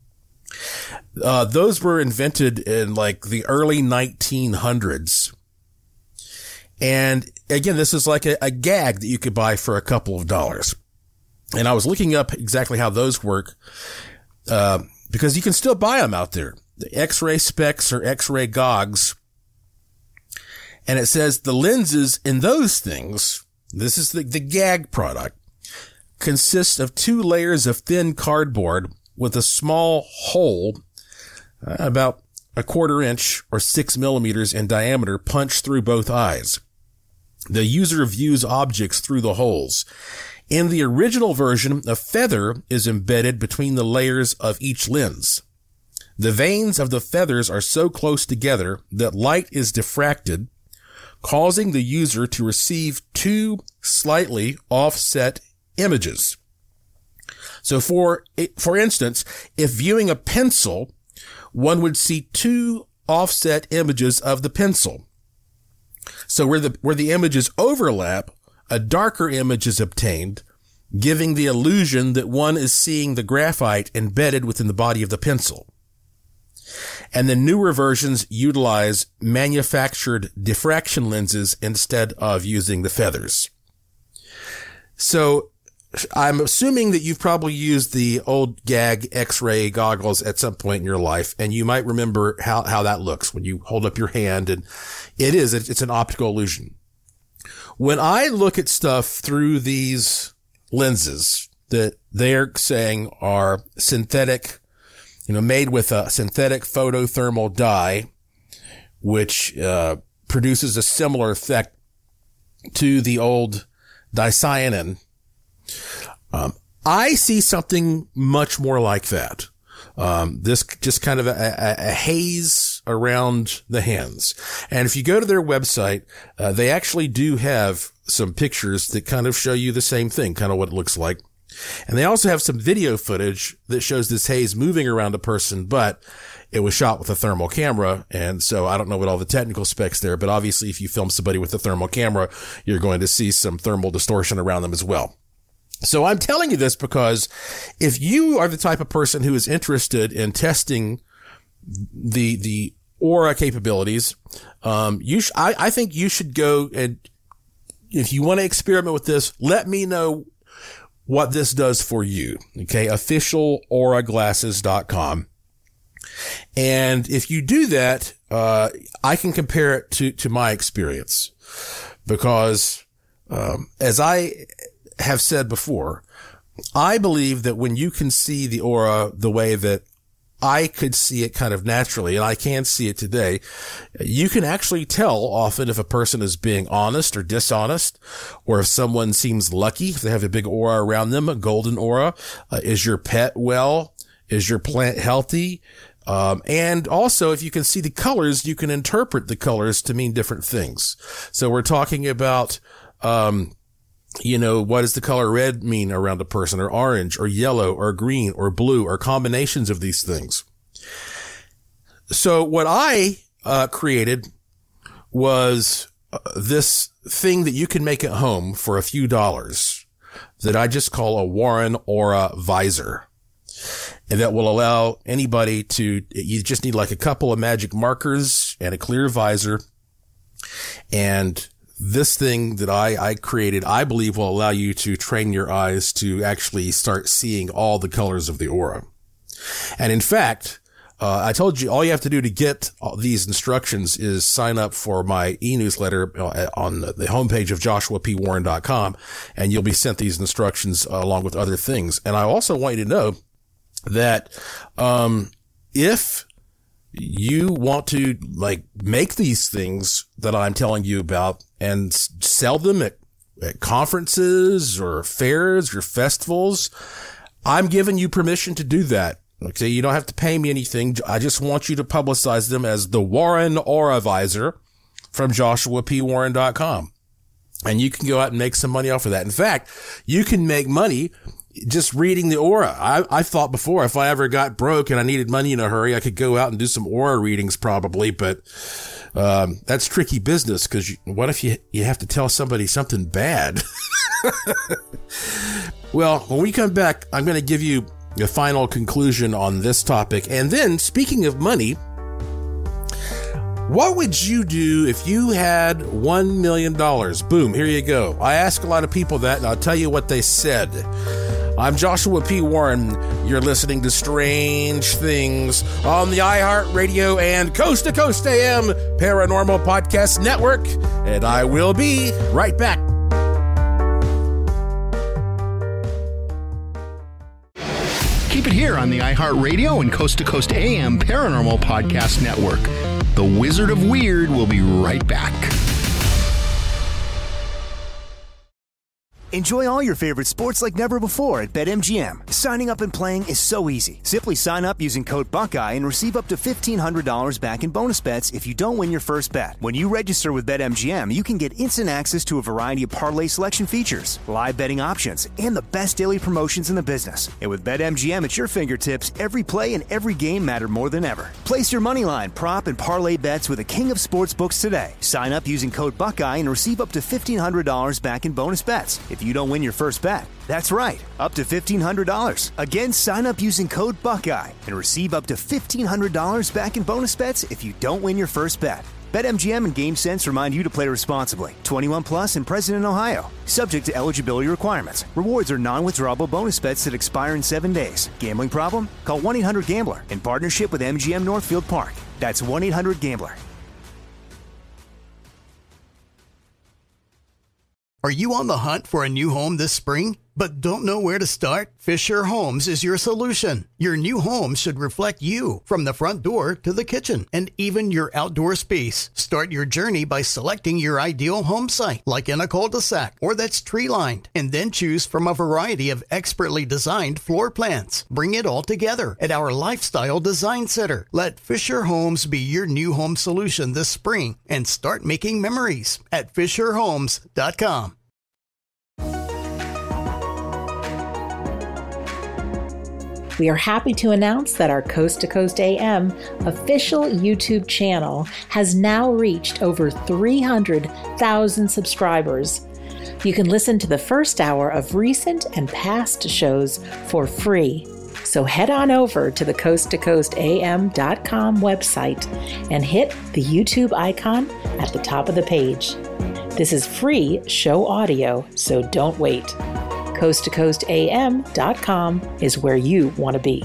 Those were invented in like the early 1900s. And again, this is like a gag that you could buy for a couple of dollars. And I was looking up exactly how those work, because you can still buy them out there. The X-ray specs or X-ray gogs. And it says the lenses in those things, this is the gag product, consists of 2 layers of thin cardboard with a small hole, about a 1/4 inch or 6 millimeters in diameter, punched through both eyes. The user views objects through the holes. In the original version, a feather is embedded between the layers of each lens. The vanes of the feathers are so close together that light is diffracted, causing the user to receive 2 slightly offset images. So for instance, if viewing a pencil, one would see 2 offset images of the pencil. So where the images overlap, a darker image is obtained, giving the illusion that one is seeing the graphite embedded within the body of the pencil. And the newer versions utilize manufactured diffraction lenses instead of using the feathers. So I'm assuming that you've probably used the old gag X-ray goggles at some point in your life, and you might remember how that looks when you hold up your hand, and it's an optical illusion. When I look at stuff through these lenses that they're saying are synthetic, made with a synthetic photothermal dye, which produces a similar effect to the old dicyanin, I see something much more like that. This just kind of a haze around the hands. And if you go to their website, they actually do have some pictures that kind of show you the same thing, kind of what it looks like. And they also have some video footage that shows this haze moving around a person, but it was shot with a thermal camera. And so I don't know what all the technical specs there, but obviously if you film somebody with a thermal camera, you're going to see some thermal distortion around them as well. So I'm telling you this because if you are the type of person who is interested in testing the aura capabilities, I think you should go, and if you want to experiment with this, let me know what this does for you. Okay. officialauraglasses.com. And if you do that, I can compare it to my experience because, as I have said before, I believe that when you can see the aura the way that I could see it kind of naturally, and I can see it today, you can actually tell often if a person is being honest or dishonest, or if someone seems lucky, if they have a big aura around them, a golden aura. Is your pet well? Is your plant healthy? And also, if you can see the colors, you can interpret the colors to mean different things. So we're talking about, what does the color red mean around a person, or orange, or yellow, or green, or blue, or combinations of these things. So what I created was this thing that you can make at home for a few dollars that I just call a Warren Aura Visor. And that will allow anybody you just need like a couple of magic markers and a clear visor. And this thing that I created, I believe will allow you to train your eyes to actually start seeing all the colors of the aura. And in fact, I told you all you have to do to get these instructions is sign up for my e-newsletter on the homepage of joshuapwarren.com, and you'll be sent these instructions along with other things. And I also want you to know that, if you want to make these things that I'm telling you about and sell them at conferences or fairs or festivals, I'm giving you permission to do that. Okay. You don't have to pay me anything. I just want you to publicize them as the Warren Aura Visor from joshuapwarren.com. And you can go out and make some money off of that. In fact, you can make money just reading the aura. I thought before, if I ever got broke and I needed money in a hurry, I could go out and do some aura readings probably, but that's tricky business because what if you have to tell somebody something bad? Well, when we come back, I'm going to give you a final conclusion on this topic. And then, speaking of money, what would you do if you had $1 million? Boom, here you go. I ask a lot of people that, and I'll tell you what they said. I'm Joshua P. Warren. You're listening to Strange Things on the iHeartRadio and Coast to Coast AM Paranormal Podcast Network, and I will be right back. Keep it here on the iHeartRadio and Coast to Coast AM Paranormal Podcast Network. The Wizard of Weird will be right back. Enjoy all your favorite sports like never before at BetMGM. Signing up and playing is so easy. Simply sign up using code Buckeye and receive up to $1,500 back in bonus bets if you don't win your first bet. When you register with BetMGM, you can get instant access to a variety of parlay selection features, live betting options, and the best daily promotions in the business. And with BetMGM at your fingertips, every play and every game matter more than ever. Place your moneyline, prop, and parlay bets with the king of sportsbooks today. Sign up using code Buckeye and receive up to $1,500 back in bonus bets if you don't win your first bet. That's right, up to $1,500. Again, sign up using code Buckeye and receive up to $1,500 back in bonus bets if you don't win your first bet. BetMGM and GameSense remind you to play responsibly. 21 plus and present in Ohio. Subject to eligibility requirements. Rewards are non-withdrawable bonus bets that expire in 7 days. Gambling problem? Call 1-800-GAMBLER in partnership with MGM Northfield Park. That's 1-800-GAMBLER. Are you on the hunt for a new home this spring, but don't know where to start? Fisher Homes is your solution. Your new home should reflect you, from the front door to the kitchen, and even your outdoor space. Start your journey by selecting your ideal home site, like in a cul-de-sac or that's tree-lined, and then choose from a variety of expertly designed floor plans. Bring it all together at our Lifestyle Design Center. Let Fisher Homes be your new home solution this spring and start making memories at FisherHomes.com. We are happy to announce that our Coast to Coast AM official YouTube channel has now reached over 300,000 subscribers. You can listen to the first hour of recent and past shows for free. So head on over to the coasttocoastam.com website and hit the YouTube icon at the top of the page. This is free show audio, so don't wait. CoastToCoastAM.com is where you want to be.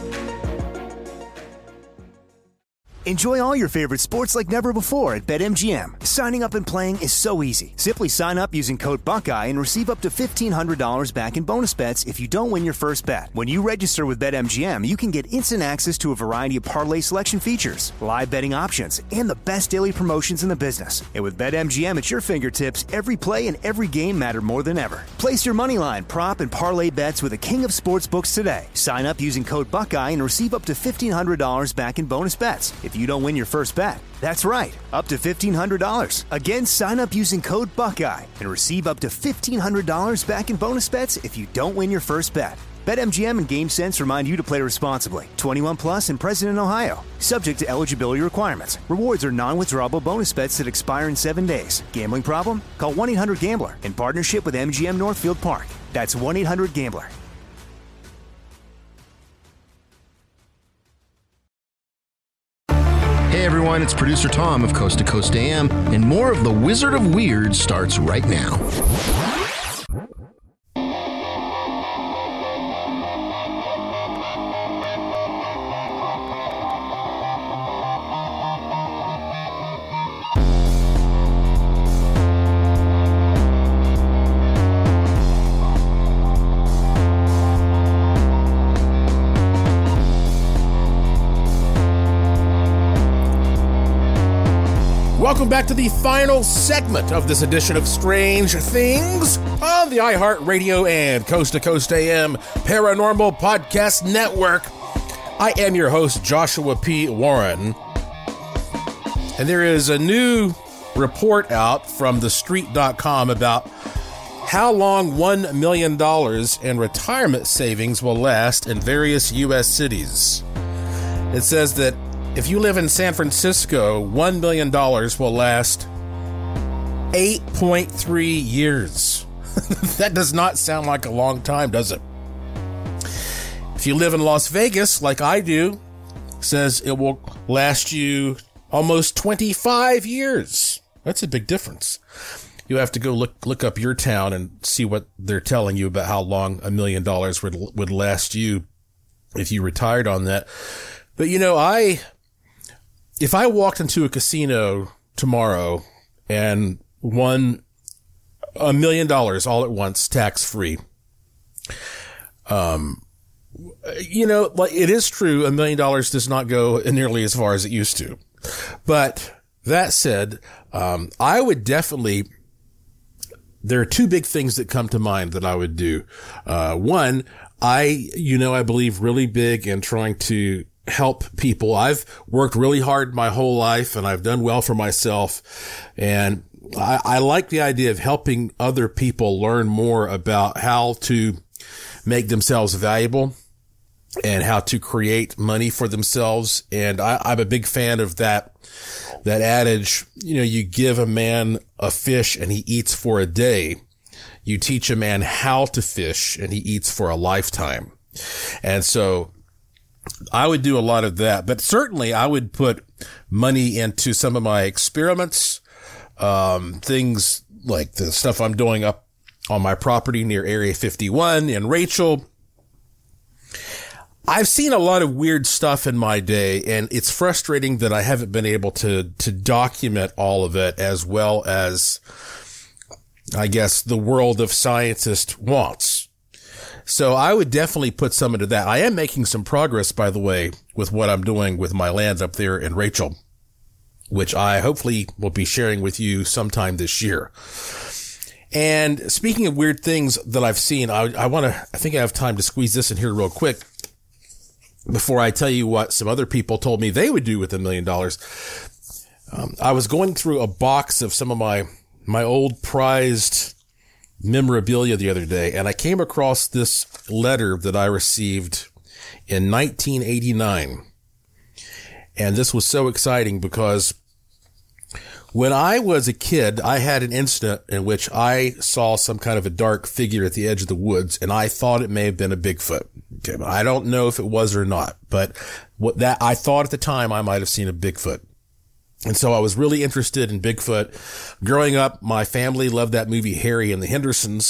Enjoy all your favorite sports like never before at BetMGM. Signing up and playing is so easy. Simply sign up using code Buckeye and receive up to $1,500 back in bonus bets if you don't win your first bet. When you register with BetMGM, you can get instant access to a variety of parlay selection features, live betting options, and the best daily promotions in the business. And with BetMGM at your fingertips, every play and every game matter more than ever. Place your moneyline, prop, and parlay bets with the king of sportsbooks today. Sign up using code Buckeye and receive up to $1,500 back in bonus bets if you don't win your first bet. That's right, up to $1,500. Again, sign up using code Buckeye and receive up to $1,500 back in bonus bets if you don't win your first bet. BetMGM and GameSense remind you to play responsibly. 21 plus and present in Ohio. Subject to eligibility requirements. Rewards are non-withdrawable bonus bets that expire in 7 days. Gambling problem? Call 1-800-GAMBLER in partnership with MGM Northfield Park. That's 1-800-GAMBLER. Hey everyone, it's producer Tom of Coast to Coast AM, and more of the Wizard of Weird starts right now. Welcome back to the final segment of this edition of Strange Things on the iHeartRadio and Coast to Coast AM Paranormal Podcast Network. I am your host, Joshua P. Warren. And there is a new report out from TheStreet.com about how long $1 million in retirement savings will last in various U.S. cities. It says that if you live in San Francisco, $1 million will last 8.3 years. That does not sound like a long time, does it? If you live in Las Vegas, like I do, it says it will last you almost 25 years. That's a big difference. You have to go look up your town and see what they're telling you about how long $1 million would last you if you retired on that. But you know, if I walked into a casino tomorrow and won $1 million all at once, tax-free, you know, like it is true, $1 million does not go nearly as far as it used to. But that said, I would definitely, there are two big things that come to mind that I would do. One, I believe really big in trying to help people. I've worked really hard my whole life and I've done well for myself. And I like the idea of helping other people learn more about how to make themselves valuable and how to create money for themselves. And I'm a big fan of that adage, you know, you give a man a fish and he eats for a day. You teach a man how to fish and he eats for a lifetime. And so I would do a lot of that, but certainly I would put money into some of my experiments, things like the stuff I'm doing up on my property near Area 51 in Rachel. I've seen a lot of weird stuff in my day, and it's frustrating that I haven't been able to document all of it as well as, I guess, the world of scientists wants. So I would definitely put some into that. I am making some progress, by the way, with what I'm doing with my land up there in Rachel, which I hopefully will be sharing with you sometime this year. And speaking of weird things that I've seen, I think I have time to squeeze this in here real quick before I tell you what some other people told me they would do with $1 million. I was going through a box of some of my old prized memorabilia the other day, and I came across this letter that I received in 1989. And this was so exciting because when I was a kid, I had an incident in which I saw some kind of a dark figure at the edge of the woods, and I thought it may have been a Bigfoot. Okay, but I don't know if it was or not, but I thought at the time I might have seen a Bigfoot. And so I was really interested in Bigfoot. Growing up, my family loved that movie Harry and the Hendersons.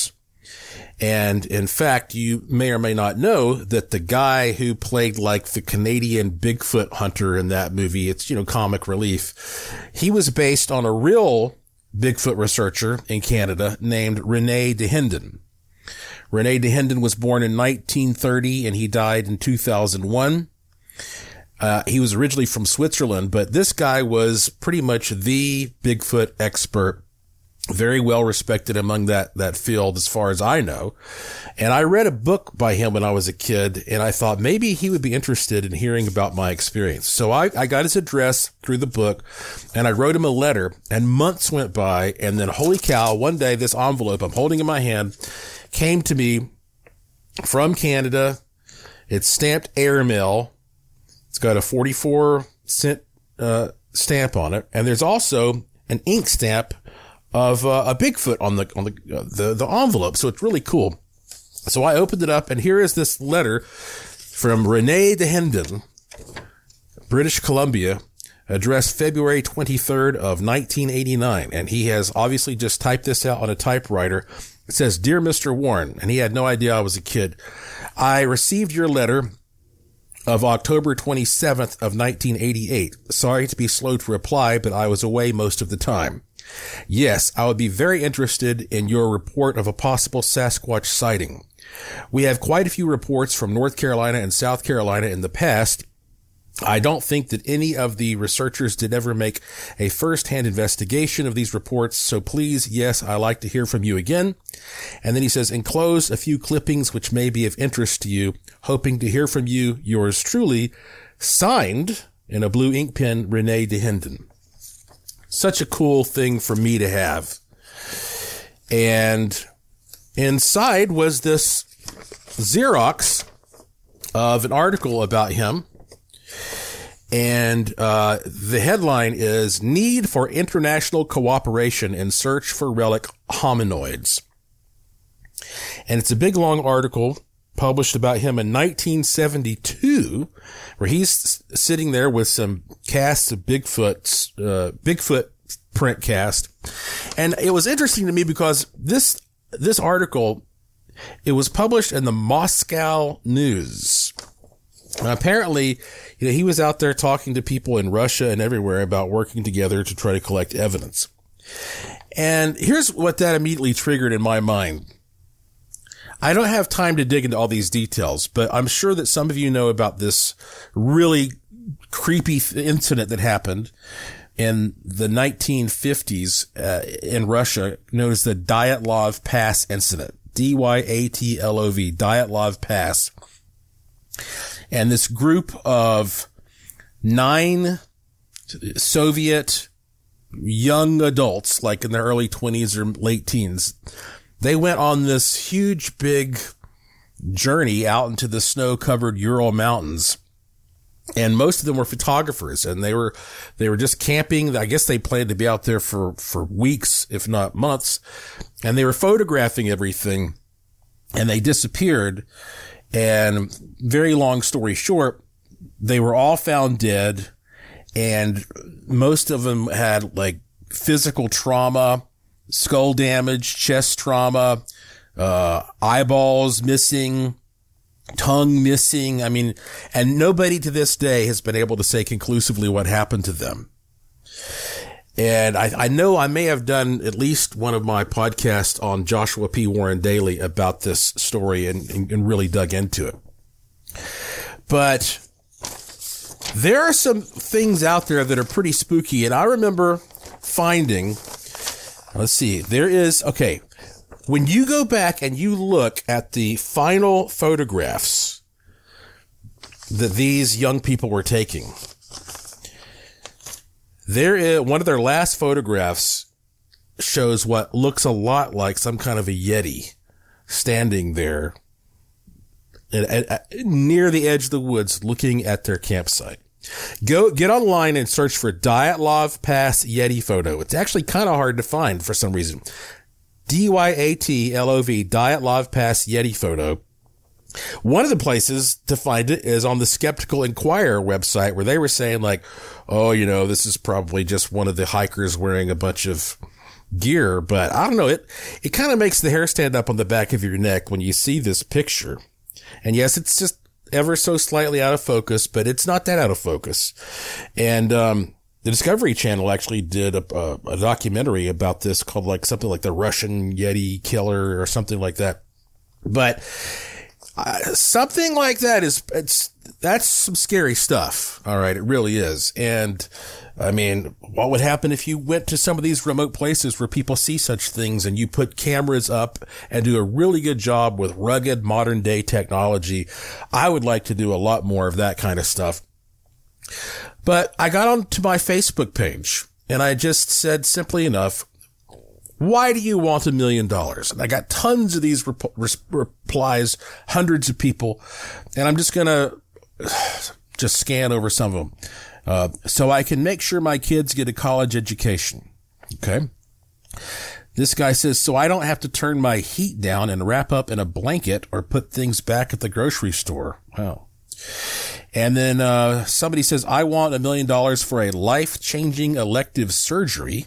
And in fact, you may or may not know that the guy who played like the Canadian Bigfoot hunter in that movie, it's, comic relief. He was based on a real Bigfoot researcher in Canada named René Dahinden. René Dahinden was born in 1930 and he died in 2001. He was originally from Switzerland, but this guy was pretty much the Bigfoot expert, very well respected among that field as far as I know. And I read a book by him when I was a kid, and I thought maybe he would be interested in hearing about my experience. So I got his address through the book, and I wrote him a letter, and months went by, and then holy cow, one day this envelope I'm holding in my hand came to me from Canada. It's stamped airmail. It's got a 44-cent stamp on it, and there's also an ink stamp of a Bigfoot on the envelope. So it's really cool. So I opened it up, and here is this letter from René Dahinden, British Columbia, addressed February 23rd of 1989. And he has obviously just typed this out on a typewriter. It says, "Dear Mr. Warren," and he had no idea I was a kid. "I received your letter of October 27th of 1988. Sorry to be slow to reply, but I was away most of the time. Yes, I would be very interested in your report of a possible Sasquatch sighting. We have quite a few reports from North Carolina and South Carolina in the past. I don't think that any of the researchers did ever make a first-hand investigation of these reports, so please, yes, I'd like to hear from you again." And then he says, "Enclose a few clippings which may be of interest to you. Hoping to hear from you, yours truly, signed in a blue ink pen, René Dahinden." Such a cool thing for me to have. And inside was this Xerox of an article about him. And the headline is "Need for International Cooperation in Search for Relic Hominoids." And it's a big, long article published about him in 1972, where he's sitting there with some casts of Bigfoot print cast. And it was interesting to me because this article, it was published in the Moscow News. Now, apparently, he was out there talking to people in Russia and everywhere about working together to try to collect evidence. And here's what that immediately triggered in my mind. I don't have time to dig into all these details, but I'm sure that some of you know about this really creepy incident that happened in the 1950s in Russia, known as the Dyatlov Pass incident. Dyatlov, Dyatlov Pass. And this group of 9 Soviet young adults, like in their early 20s or late teens, they went on this huge, big journey out into the snow-covered Ural Mountains. And most of them were photographers, and they were just camping. I guess they planned to be out there for weeks, if not months. And they were photographing everything, and they disappeared. And very long story short, they were all found dead, and most of them had like physical trauma, skull damage, chest trauma, eyeballs missing, tongue missing. I mean, and nobody to this day has been able to say conclusively what happened to them. And I know I may have done at least one of my podcasts on Joshua P. Warren Daily about this story and really dug into it. But there are some things out there that are pretty spooky. And I remember finding, let's see, when you go back and you look at the final photographs that these young people were taking, one of their last photographs shows what looks a lot like some kind of a Yeti standing there near the edge of the woods looking at their campsite. Get online and search for Dyatlov Pass Yeti photo. It's actually kind of hard to find for some reason. Dyatlov, Dyatlov Pass Yeti photo. One of the places to find it is on the Skeptical Inquirer website, where they were saying like, oh, this is probably just one of the hikers wearing a bunch of, gear, but I don't know. It kind of makes the hair stand up on the back of your neck when you see this picture. And yes, it's just ever so slightly out of focus, but it's not that out of focus. And, the Discovery Channel actually did a documentary about this called like something like the Russian Yeti Killer or something like that. But something like that that's some scary stuff. All right. It really is. And I mean, what would happen if you went to some of these remote places where people see such things and you put cameras up and do a really good job with rugged modern day technology? I would like to do a lot more of that kind of stuff. But I got onto my Facebook page and I just said simply enough, why do you want $1 million? And I got tons of these replies, hundreds of people, and I'm just going to just scan over some of them. So I can make sure my kids get a college education. Okay. This guy says, so I don't have to turn my heat down and wrap up in a blanket or put things back at the grocery store. Wow. And then, somebody says, I want $1 million for a life-changing elective surgery.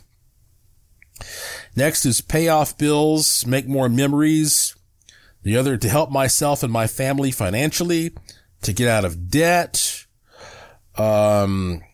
Next is pay off bills, make more memories. The other, to help myself and my family financially, to get out of debt. I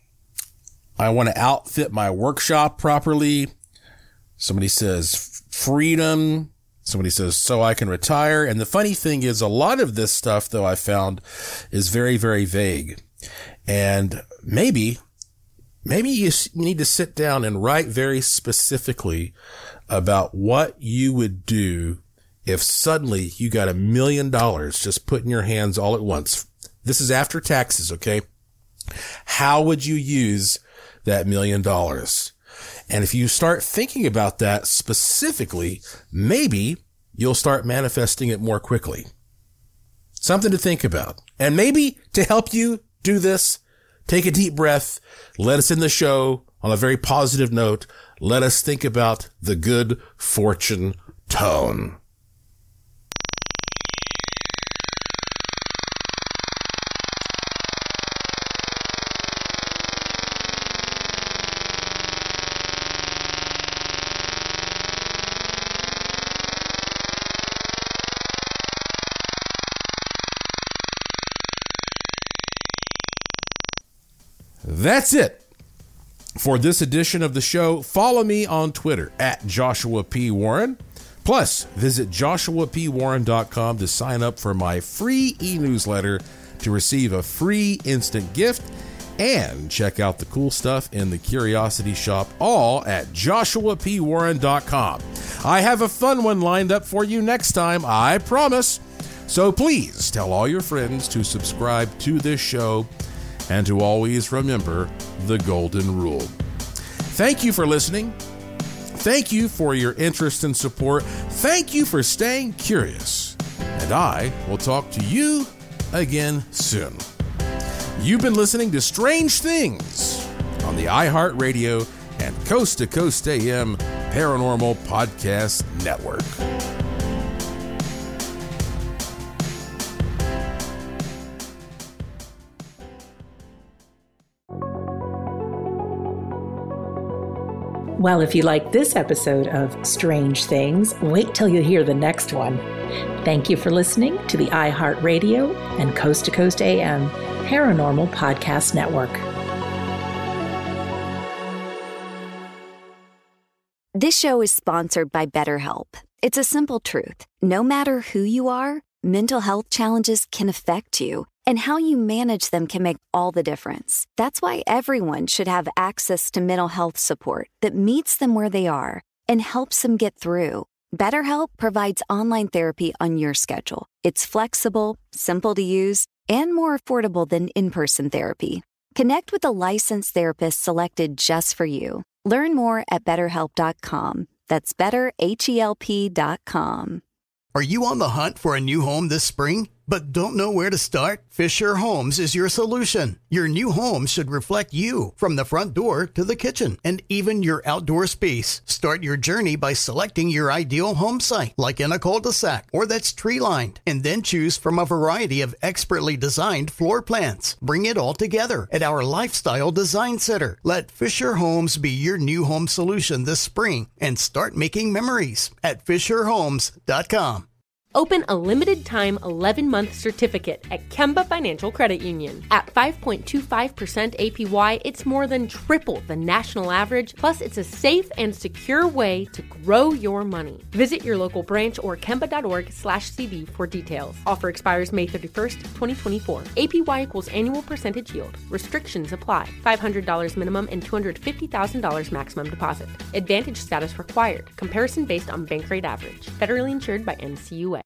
want to outfit my workshop properly. Somebody says freedom. Somebody says, so I can retire. And the funny thing is, a lot of this stuff, though, I found is very, very vague. And maybe you need to sit down and write very specifically about what you would do if suddenly you got $1 million just put in your hands all at once. This is after taxes, okay? How would you use that $1 million? And if you start thinking about that specifically, maybe you'll start manifesting it more quickly. Something to think about. And maybe to help you do this, take a deep breath. Let us end the show on a very positive note. Let us think about the good fortune tone. That's it for this edition of the show. Follow me on Twitter at Joshua P. Warren. Plus, visit joshuapwarren.com to sign up for my free e-newsletter to receive a free instant gift and check out the cool stuff in the Curiosity Shop, all at joshuapwarren.com. I have a fun one lined up for you next time, I promise. So please tell all your friends to subscribe to this show and to always remember the golden rule. Thank you for listening. Thank you for your interest and support. Thank you for staying curious. And I will talk to you again soon. You've been listening to Strange Things on the iHeartRadio and Coast to Coast AM Paranormal Podcast Network. Well, if you like this episode of Strange Things, wait till you hear the next one. Thank you for listening to the iHeartRadio and Coast to Coast AM Paranormal Podcast Network. This show is sponsored by BetterHelp. It's a simple truth. No matter who you are, mental health challenges can affect you, and how you manage them can make all the difference. That's why everyone should have access to mental health support that meets them where they are and helps them get through. BetterHelp provides online therapy on your schedule. It's flexible, simple to use, and more affordable than in-person therapy. Connect with a licensed therapist selected just for you. Learn more at BetterHelp.com. That's BetterHelp.com. Are you on the hunt for a new home this spring? but don't know where to start? Fisher Homes is your solution. Your new home should reflect you from the front door to the kitchen and even your outdoor space. Start your journey by selecting your ideal home site, like in a cul-de-sac or that's tree-lined, and then choose from a variety of expertly designed floor plans. Bring it all together at our Lifestyle Design Center. Let Fisher Homes be your new home solution this spring and start making memories at FisherHomes.com. Open a limited-time 11-month certificate at Kemba Financial Credit Union. At 5.25% APY, it's more than triple the national average, plus it's a safe and secure way to grow your money. Visit your local branch or kemba.org/CD for details. Offer expires May 31st, 2024. APY equals annual percentage yield. Restrictions apply. $500 minimum and $250,000 maximum deposit. Advantage status required. Comparison based on bank rate average. Federally insured by NCUA.